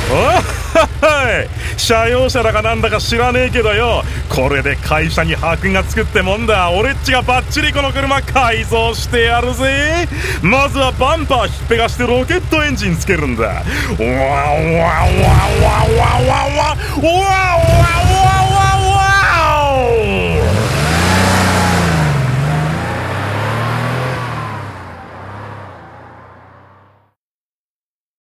車用車だかなんだか知らねえけどよ、これで会社に箔がつくってもんだ。俺っちがバッチリこの車改造してやるぜ。まずはバンパーひっぺがしてロケットエンジンつけるんだ。わわわわわわわわわわわわわ